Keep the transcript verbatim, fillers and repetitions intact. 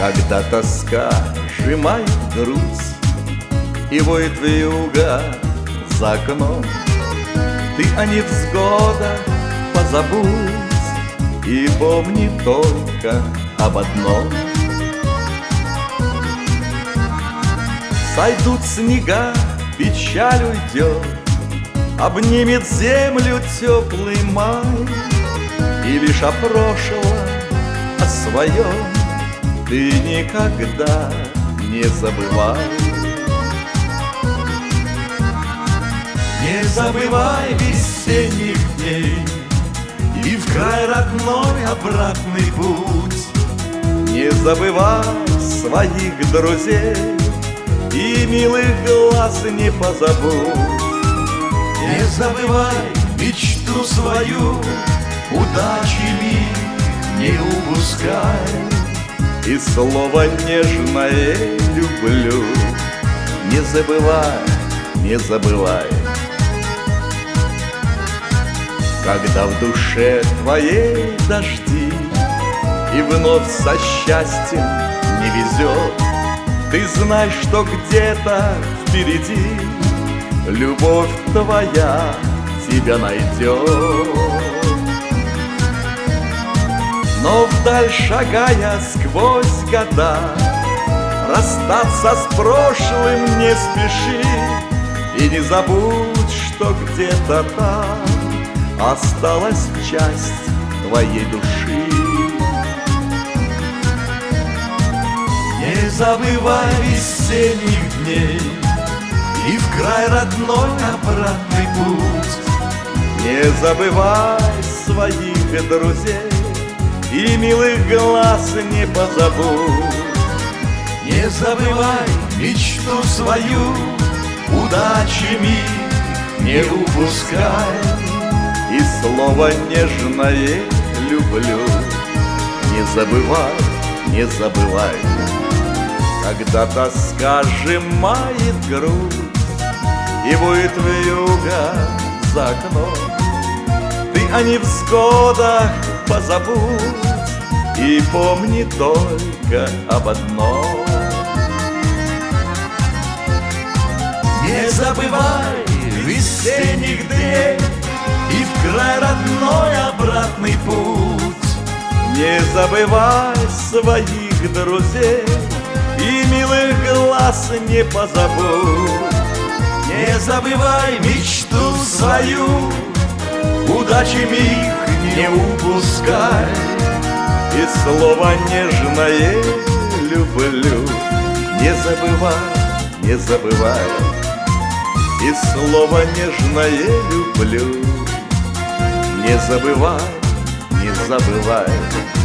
Когда тоска сжимает грудь и воет вьюга за окном, ты о невзгодах позабудь и помни только об одном. Сойдут снега, печаль уйдет, обнимет землю теплый май, и лишь о прошлом, о своем ты никогда не забывай. Не забывай весенних дней и в край родной обратный путь. Не забывай своих друзей и милых глаз не позабудь. Не забывай мечту свою, удачи миг не упускай, и слово нежное люблю не забывай, не забывай. Когда в душе твоей дожди и вновь со счастьем не везет, ты знай, что где-то впереди любовь твоя тебя найдет. Но вдаль шагая сквозь года, расстаться с прошлым не спеши, и не забудь, что где-то там осталась часть твоей души. Не забывай весенних дней и в край родной обратный путь. Не забывай своих друзей и милых глаз не позабудь. Не забывай мечту свою, удачи миг не упускай, и слово нежное люблю не забывай, не забывай. Когда тоска сжимает грудь и воет вьюга за окном, ты о невзгодах позабудь и помни только об одном. Не забывай весенних дней и в край родной обратный путь. Не забывай своих друзей и милых глаз не позабудь. Не забывай мечту свою, удачи миг не упускай, и слово нежное люблю не забывай, не забывай. И слово нежное люблю не забывай, не забывай.